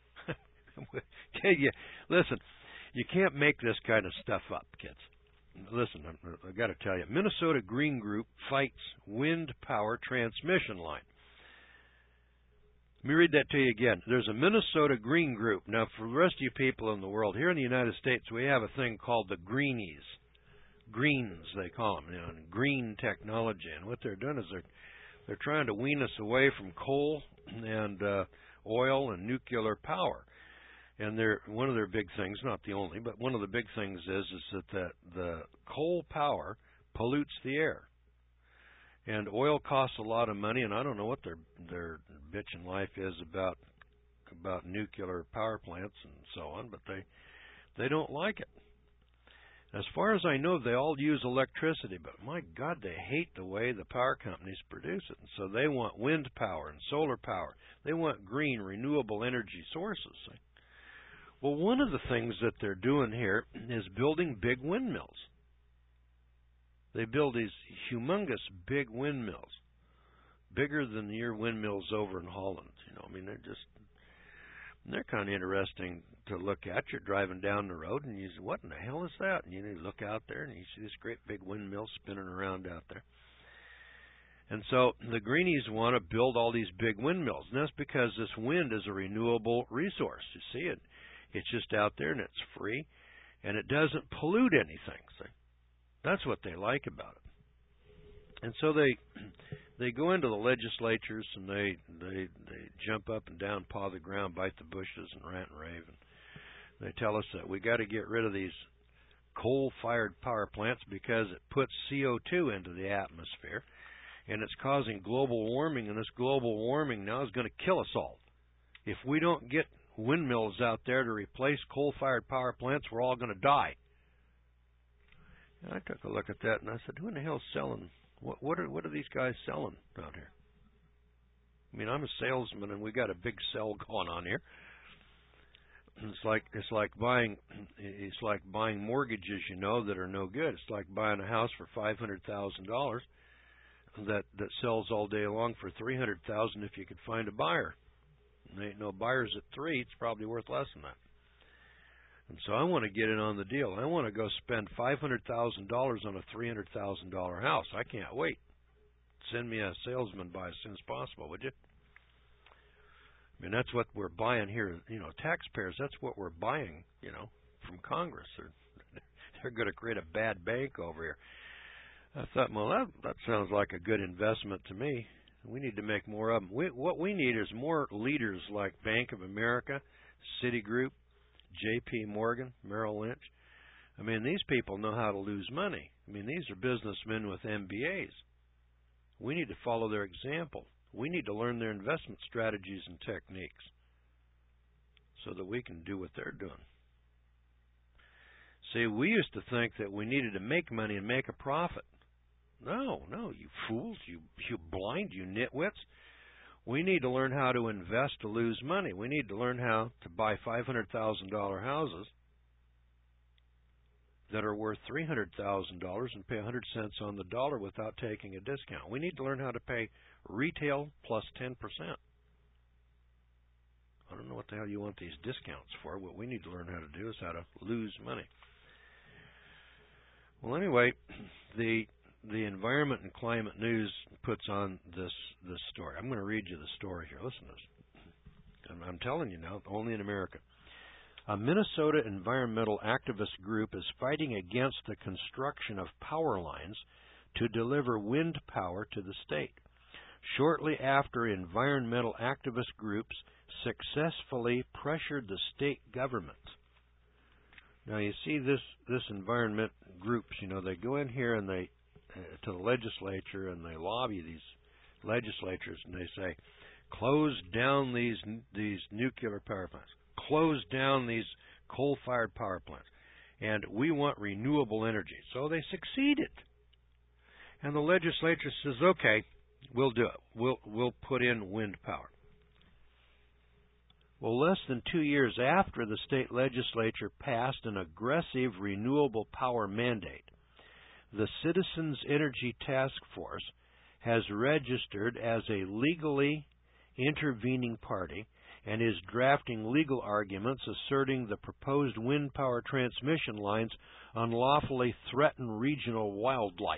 you, listen, you can't make this kind of stuff up, kids. Listen, I've got to tell you, Minnesota Green Group fights wind power transmission line. Let me read that to you again. There's a Minnesota Green Group. Now, for the rest of you people in the world, here in the United States, we have a thing called the Greenies. Greens, they call them, you know, green technology. And what they're doing is they're they're trying to wean us away from coal and uh, oil and nuclear power. And they're one of their big things, not the only, but one of the big things is is that the, the coal power pollutes the air. And oil costs a lot of money, and I don't know what their their bitch in life is about about nuclear power plants and so on, but they they don't like it. As far as I know, they all use electricity, but my God, they hate the way the power companies produce it. And so they want wind power and solar power. They want green, renewable energy sources. Well, one of the things that they're doing here is building big windmills. They build these humongous big windmills, bigger than your windmills over in Holland. You know, I mean, they're just they're kind of interesting to look at. You're driving down the road and you say, what in the hell is that? And you look out there and you see this great big windmill spinning around out there. And so the Greenies want to build all these big windmills. And that's because this wind is a renewable resource. You see it. It's just out there and it's free and it doesn't pollute anything. See? That's what they like about it. And so they they go into the legislatures and they, they they jump up and down, paw the ground, bite the bushes, and rant and rave. And they tell us that we got to get rid of these coal-fired power plants because it puts C O two into the atmosphere, and it's causing global warming, and this global warming now is going to kill us all. If we don't get windmills out there to replace coal-fired power plants, we're all going to die. And I took a look at that, and I said, who in the hell's selling? What, what, are, what are these guys selling out here? I mean, I'm a salesman, and we got a big sell going on here. It's like it's like buying it's like buying mortgages, you know, that are no good. It's like buying a house for five hundred thousand dollars that that sells all day long for three hundred thousand if you could find a buyer. And there ain't no buyers at three. It's probably worth less than that. And so I want to get in on the deal. I want to go spend five hundred thousand dollars on a three hundred thousand dollar house. I can't wait. Send me a salesman by as soon as possible, would you? I mean, that's what we're buying here. You know, taxpayers, that's what we're buying, you know, from Congress. They're, they're going to create a bad bank over here. I thought, well, that, that sounds like a good investment to me. We need to make more of them. We, what we need is more leaders like Bank of America, Citigroup, J P Morgan, Merrill Lynch. I mean, these people know how to lose money. I mean, these are businessmen with M B As. We need to follow their example. We need to learn their investment strategies and techniques so that we can do what they're doing. See, we used to think that we needed to make money and make a profit. No, no, you fools, you, you blind, you nitwits. We need to learn how to invest to lose money. We need to learn how to buy five hundred thousand dollar houses that are worth three hundred thousand dollars and pay one hundred cents on the dollar without taking a discount. We need to learn how to pay retail plus ten percent. I don't know what the hell you want these discounts for. What we need to learn how to do is how to lose money. Well, anyway, the the Environment and Climate News puts on this this story. I'm going to read you the story here. Listen to this. I'm, I'm telling you now, only in America. A Minnesota environmental activist group is fighting against the construction of power lines to deliver wind power to the state. Shortly after environmental activist groups successfully pressured the state government. Now you see this this environment groups, you know, they go in here and they uh, to the legislature and they lobby these legislatures and they say, close down these these nuclear power plants. Close down these coal-fired power plants, and we want renewable energy. So they succeeded, and the legislature says, "Okay, we'll do it. We'll we'll put in wind power." Well, less than two years after the state legislature passed an aggressive renewable power mandate, the Citizens Energy Task Force has registered as a legally intervening party and is drafting legal arguments asserting the proposed wind power transmission lines unlawfully threaten regional wildlife.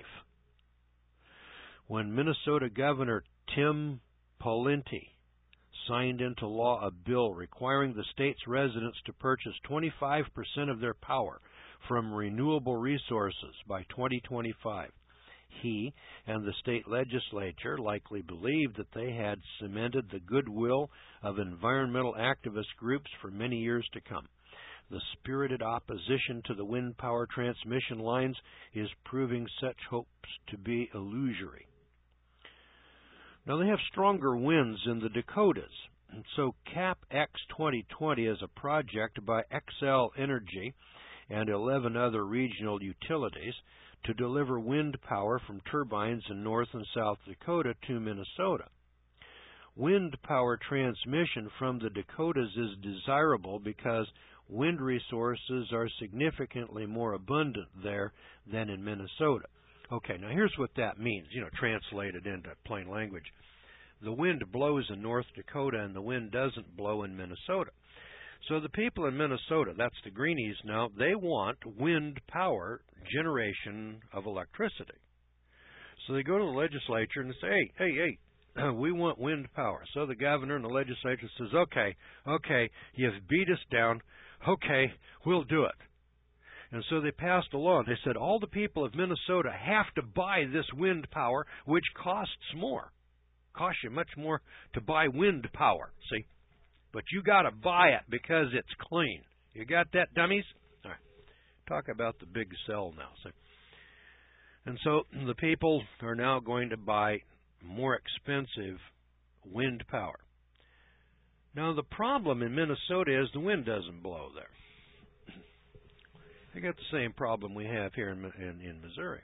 When Minnesota Governor Tim Pawlenty signed into law a bill requiring the state's residents to purchase twenty-five percent of their power from renewable resources by twenty twenty-five, he and the state legislature likely believed that they had cemented the goodwill of environmental activist groups for many years to come. The spirited opposition to the wind power transmission lines is proving such hopes to be illusory. Now, they have stronger winds in the Dakotas, and so CapEx twenty twenty is a project by Xcel Energy and eleven other regional utilities to deliver wind power from turbines in North and South Dakota to Minnesota. Wind power transmission from the Dakotas is desirable because wind resources are significantly more abundant there than in Minnesota. Okay, now here's what that means, you know, translated into plain language. The wind blows in North Dakota and the wind doesn't blow in Minnesota. So the people in Minnesota, that's the greenies now, they want wind power generation of electricity. So they go to the legislature and say, hey, hey, hey, we want wind power. So the governor and the legislature says, okay, okay, you've beat us down. Okay, we'll do it. And so they passed a law. They said all the people of Minnesota have to buy this wind power, which costs more. Costs you much more to buy wind power, see? But you got to buy it because it's clean. You got that, dummies? All right. talk about the big sell now. So, and so the people are now going to buy more expensive wind power. Now the problem in Minnesota is the wind doesn't blow there. They got the same problem we have here in, in, in Missouri.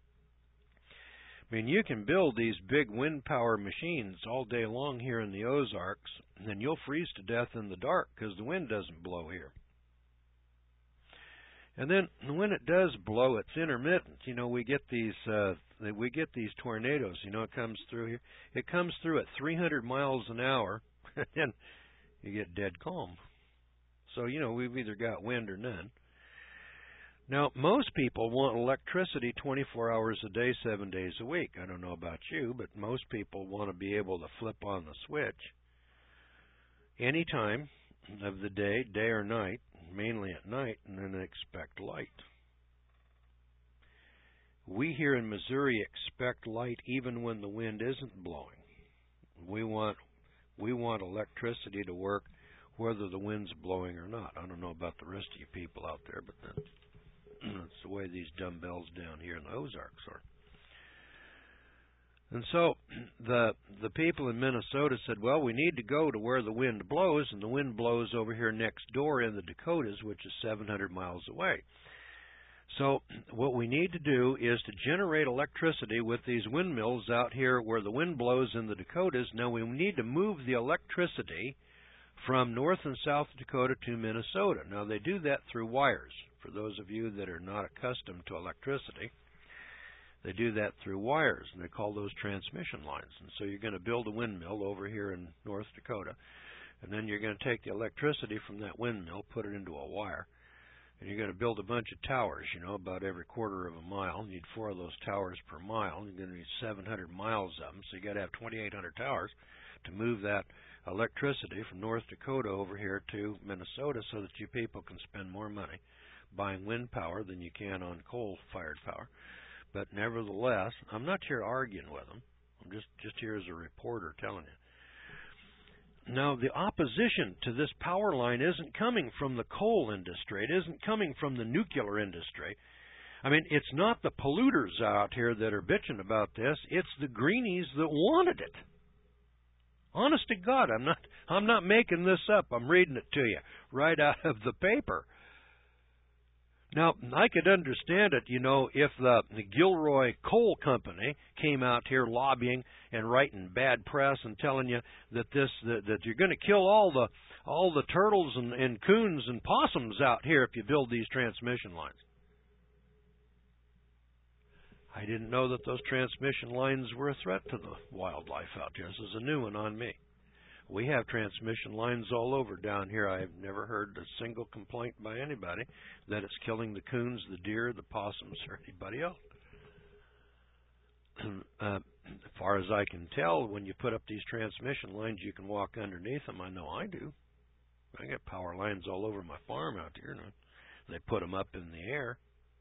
I mean, you can build these big wind power machines all day long here in the Ozarks, and then you'll freeze to death in the dark because the wind doesn't blow here. And then when it does blow, it's intermittent. You know, we get these uh, we get these tornadoes. You know, it comes through here. It comes through at three hundred miles an hour, and you get dead calm. So, you know, we've either got wind or none. Now, most people want electricity twenty-four hours a day, seven days a week. I don't know about you, but most people want to be able to flip on the switch any time of the day, day or night, mainly at night, and then expect light. We here in Missouri expect light even when the wind isn't blowing. We want we want electricity to work whether the wind's blowing or not. I don't know about the rest of you people out there, but then that's the way these dumbbells down here in the Ozarks are. And so the the people in Minnesota said, well, we need to go to where the wind blows, and the wind blows over here next door in the Dakotas, which is seven hundred miles away. So what we need to do is to generate electricity with these windmills out here where the wind blows in the Dakotas. Now we need to move the electricity from North and South Dakota to Minnesota. Now they do that through wires. For those of you that are not accustomed to electricity, they do that through wires, and they call those transmission lines. And so you're going to build a windmill over here in North Dakota, and then you're going to take the electricity from that windmill, put it into a wire, and you're going to build a bunch of towers, you know, about every quarter of a mile. You need four of those towers per mile. You're going to need seven hundred miles of them, so you got to have twenty-eight hundred towers to move that electricity from North Dakota over here to Minnesota so that you people can spend more money buying wind power than you can on coal-fired power. But nevertheless, I'm not here arguing with them. I'm just, just here as a reporter telling you. Now, the opposition to this power line isn't coming from the coal industry. It isn't coming from the nuclear industry. I mean, it's not the polluters out here that are bitching about this. It's the greenies that wanted it. Honest to God, I'm not, I'm not making this up. I'm reading it to you right out of the paper. Now, I could understand it, you know, if the, the Gilroy Coal Company came out here lobbying and writing bad press and telling you that this that, that you're going to kill all the all the turtles and, and coons and possums out here if you build these transmission lines. I didn't know that those transmission lines were a threat to the wildlife out here. This is a new one on me. We have transmission lines all over down here. I've never heard a single complaint by anybody that it's killing the coons, the deer, the possums, or anybody else. uh, as far as I can tell, when you put up these transmission lines, you can walk underneath them. I know I do. I got power lines all over my farm out here. And they put them up in the air.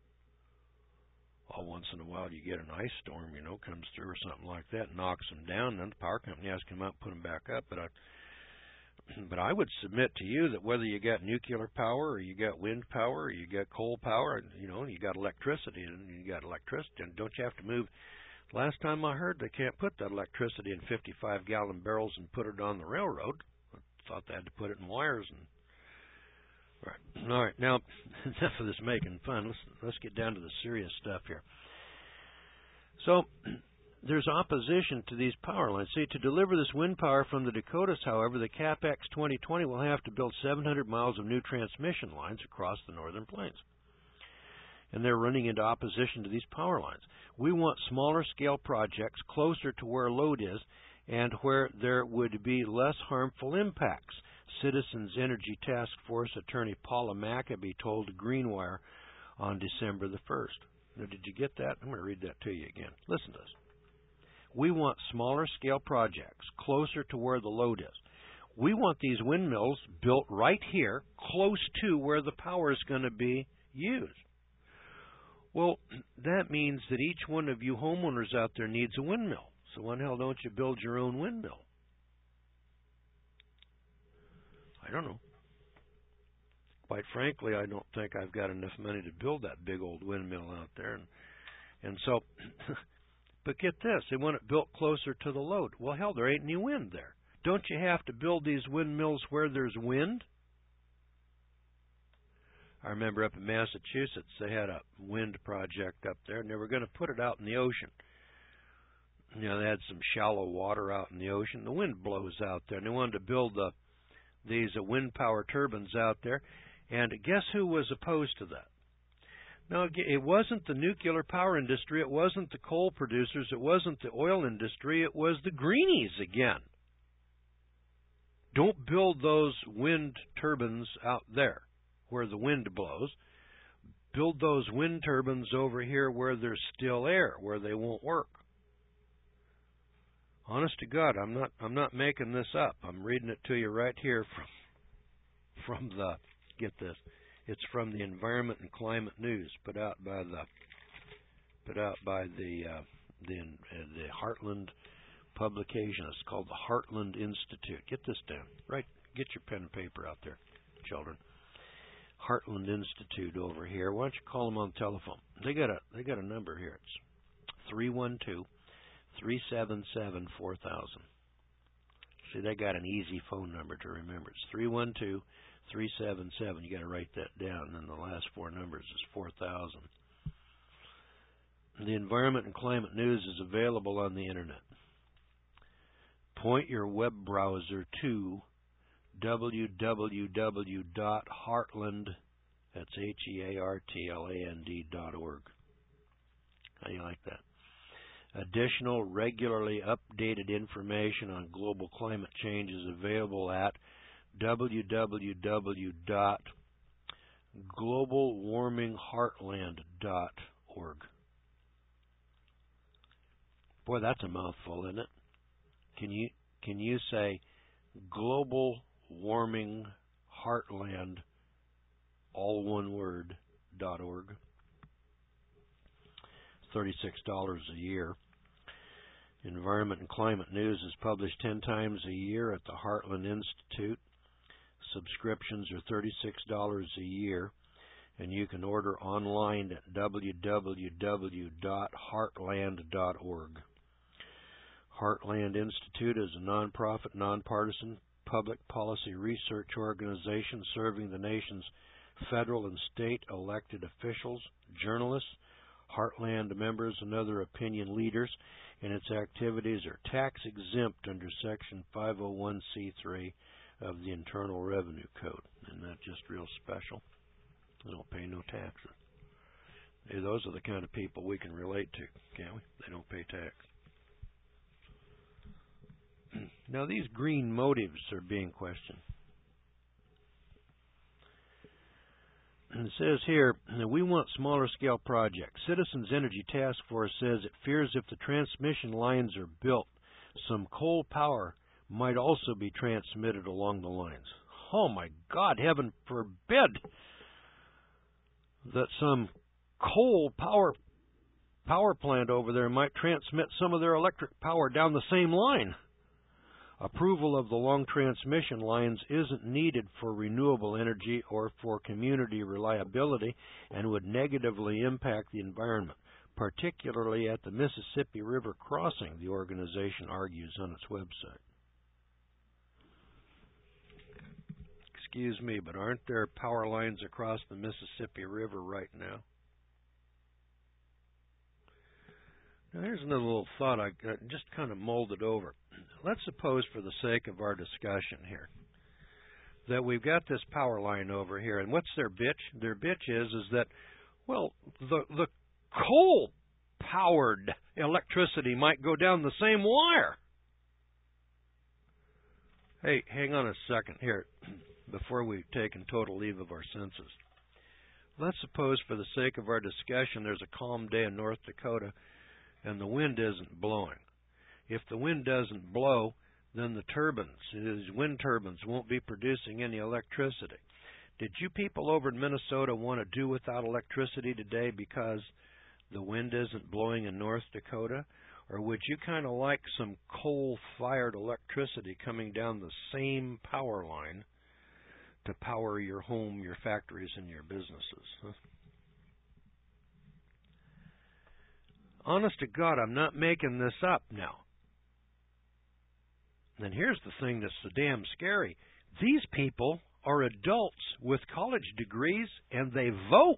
All once in a while you get an ice storm, you know, comes through or something like that, knocks them down, then the power company has to come out and put them back up. But I, but I would submit to you that whether you got nuclear power or you got wind power or you got coal power, you know, you got electricity and you got electricity, and don't you have to move? Last time I heard, they can't put that electricity in fifty-five gallon barrels and put it on the railroad. I thought they had to put it in wires. And All right. All right. Now, enough of this making fun. Let's let's get down to the serious stuff here. So, there's opposition to these power lines. See, to deliver this wind power from the Dakotas, however, the CapEx twenty twenty will have to build seven hundred miles of new transmission lines across the northern plains. And they're running into opposition to these power lines. We want smaller scale projects closer to where load is and where there would be less harmful impacts. Citizens Energy Task Force attorney Paula Maccabee told Greenwire on December the first. Now, did you get that? I'm going to read that to you again. Listen to this. We want smaller scale projects closer to where the load is. We want these windmills built right here, close to where the power is going to be used. Well, that means that each one of you homeowners out there needs a windmill. So why the hell don't you build your own windmill? I don't know. quite frankly, I don't think I've got enough money to build that big old windmill out there. And, and so, but get this, they want it built closer to the load. Well, hell, there ain't any wind there. Don't you have to build these windmills where there's wind? I remember up in Massachusetts, they had a wind project up there, and they were going to put it out in the ocean. You know, they had some shallow water out in the ocean. The wind blows out there, and they wanted to build the, these uh, wind power turbines out there. And guess who was opposed to that? Now, it wasn't the nuclear power industry. It wasn't the coal producers. It wasn't the oil industry. It was the greenies again. Don't build those wind turbines out there where the wind blows. Build those wind turbines over here where there's still air, where they won't work. Honest to God, I'm not I'm not making this up. I'm reading it to you right here from from the get this. It's from the Environment and Climate News, put out by the put out by the uh, the uh, the Heartland publication. It's called the Heartland Institute. Get this down. Right, get your pen and paper out there, children. Heartland Institute over here. Why don't you call them on the telephone? They got a they got a number here. It's three one two, three seven seven, four thousand. See, they got an easy phone number to remember. It's three one two, three seven seven. You got to write that down, and then the last four numbers is four thousand. The Environment and Climate News is available on the internet. Point your web browser to w w w dot heartland, that's H E A R T L A N D dot org. How do you like that? Additional regularly updated information on global climate change is available at w w w dot global warming heartland dot org. Boy, that's a mouthful, isn't it? Can you can you say Global Warming Heartland, all one word, dot org? thirty-six dollars a year. Environment and Climate News is published ten times a year at the Heartland Institute. Subscriptions are thirty-six dollars a year, and you can order online at w w w dot heartland dot org. Heartland Institute is a nonprofit, nonpartisan public policy research organization serving the nation's federal and state elected officials, journalists, Heartland members, and other opinion leaders, and its activities are tax-exempt under Section five oh one c three of the Internal Revenue Code. Isn't that just real special? They don't pay no taxes. Hey, those are the kind of people we can relate to, can't we? They don't pay tax. Now, these green motives are being questioned. And it says here, we want smaller scale projects. Citizens Energy Task Force says it fears if the transmission lines are built, some coal power might also be transmitted along the lines. Oh my God, heaven forbid that some coal power power plant over there might transmit some of their electric power down the same line. Approval of the long transmission lines isn't needed for renewable energy or for community reliability and would negatively impact the environment, particularly at the Mississippi River crossing, the organization argues on its website. Excuse me, but aren't there power lines across the Mississippi River right now? Now, here's another little thought I just kind of molded over. Let's suppose, for the sake of our discussion here, that we've got this power line over here, and what's their bitch? Their bitch is is that, well, the the coal-powered electricity might go down the same wire. Hey, hang on a second here, before we've taken total leave of our senses. Let's suppose, for the sake of our discussion, there's a calm day in North Dakota, and the wind isn't blowing. If the wind doesn't blow, then the turbines, these wind turbines, won't be producing any electricity. Did you people over in Minnesota want to do without electricity today because the wind isn't blowing in North Dakota? Or would you kind of like some coal-fired electricity coming down the same power line to power your home, your factories, and your businesses. Huh? Honest to God, I'm not making this up now. And here's the thing that's so damn scary. These people are adults with college degrees, and they vote.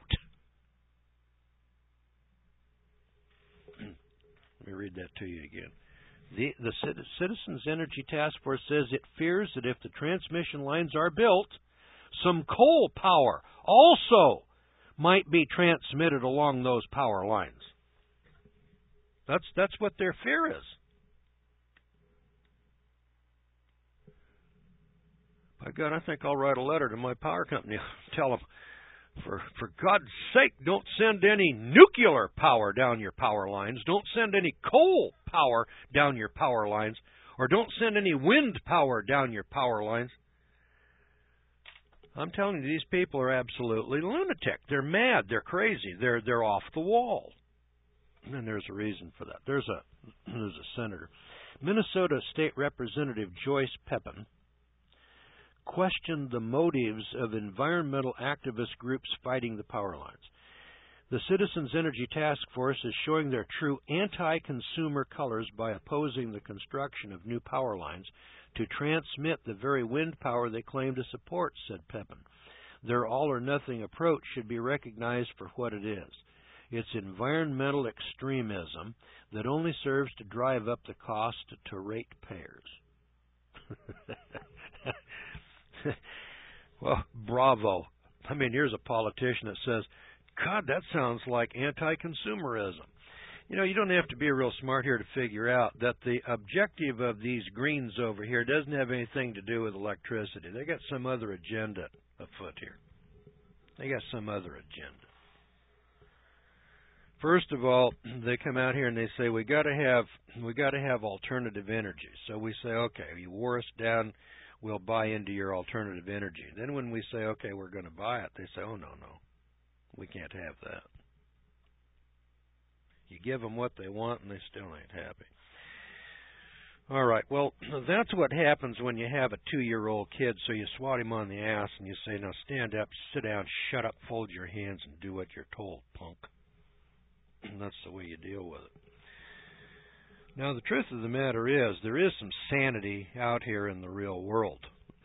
Let me read that to you again. The, the Citizens Energy Task Force says it fears that if the transmission lines are built, some coal power also might be transmitted along those power lines. That's that's what their fear is. By God, I think I'll write a letter to my power company. Tell them, for for God's sake, don't send any nuclear power down your power lines. Don't send any coal power down your power lines. Or don't send any wind power down your power lines. I'm telling you, these people are absolutely lunatic. They're mad. They're crazy. They're they're off the wall. And there's a reason for that. There's a there's a senator, Minnesota State Representative Joyce Pepin, questioned the motives of environmental activist groups fighting the power lines. The Citizens Energy Task Force is showing their true anti-consumer colors by opposing the construction of new power lines to transmit the very wind power they claim to support, said Pepin. Their all-or-nothing approach should be recognized for what it is. It's environmental extremism that only serves to drive up the cost to ratepayers. Well, bravo. I mean, here's a politician that says, God, that sounds like anti-consumerism. You know, you don't have to be real smart here to figure out that the objective of these greens over here doesn't have anything to do with electricity. They got some other agenda afoot here. They got some other agenda. First of all, they come out here and they say we got to have we got to have alternative energy. So we say, okay, you wore us down, we'll buy into your alternative energy. Then when we say, okay, we're going to buy it, they say, oh no, no, we can't have that. You give them what they want and they still ain't happy. All right, well, that's what happens when you have a two-year-old kid. So you swat him on the ass and you say, now stand up, sit down, shut up, fold your hands, and do what you're told, punk. And that's the way you deal with it. Now, the truth of the matter is, there is some sanity out here in the real world.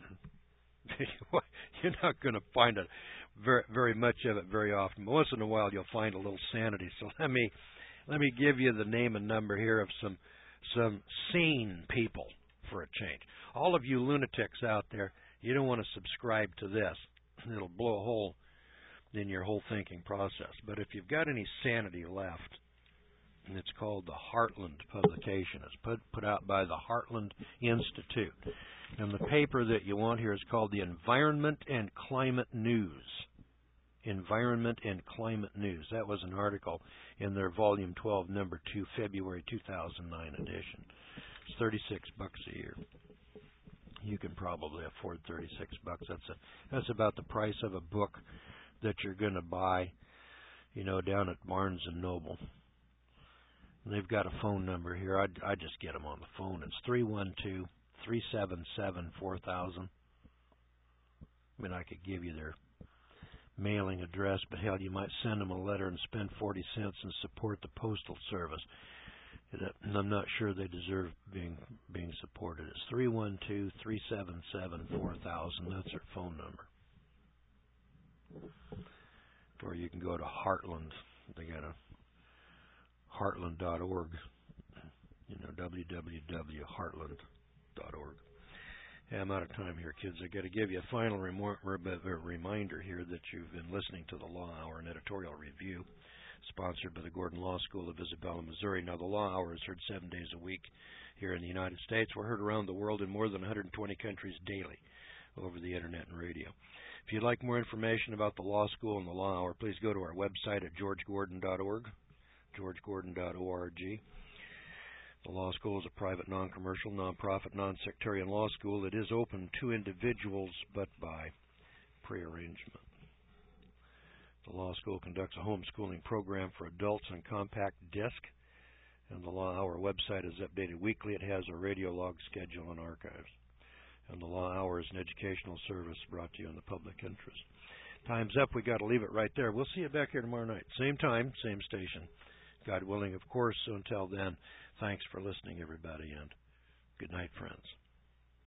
You're not going to find it very, very much of it very often. But once in a while, you'll find a little sanity. So let me let me give you the name and number here of some some sane people for a change. All of you lunatics out there, you don't want to subscribe to this. It'll blow a hole in your whole thinking process. But if you've got any sanity left, and it's called the Heartland publication. It's put, put out by the Heartland Institute. And the paper that you want here is called the Environment and Climate News. Environment and Climate News. That was an article in their Volume twelve, Number two, February two thousand nine edition. It's thirty-six bucks a year. You can probably afford thirty-six bucks. That's a, that's about the price of a book that you're going to buy, you know, down at Barnes and Noble. And they've got a phone number here. I I just get them on the phone. It's three one two, three seven seven, four thousand. I mean, I could give you their mailing address, but hell, you might send them a letter and spend forty cents and support the Postal Service. And I'm not sure they deserve being being supported. It's three one two, three seven seven, four thousand. That's their phone number. Or you can go to Heartland. They got a heartland dot org. You know, w w w dot heartland dot org. Hey, I'm out of time here, kids. I got to give you a final remor- reminder here that you've been listening to the Law Hour, an editorial review sponsored by the Gordon Law School of Isabella, Missouri. Now, the Law Hour is heard seven days a week here in the United States. We're heard around the world in more than one hundred twenty countries daily over the Internet and radio. If you'd like more information about the Law School and the Law Hour, please go to our website at george gordon dot org, george gordon dot org. The Law School is a private, non-commercial, non-profit, non-sectarian law school. It is open to individuals, but by prearrangement. The Law School conducts a homeschooling program for adults on compact disc, and the Law Hour website is updated weekly. It has a radio log schedule and archives. And the Law Hour is an educational service brought to you in the public interest. Time's up. We got to leave it right there. We'll see you back here tomorrow night. Same time, same station. God willing, of course. So until then, thanks for listening, everybody, and good night, friends.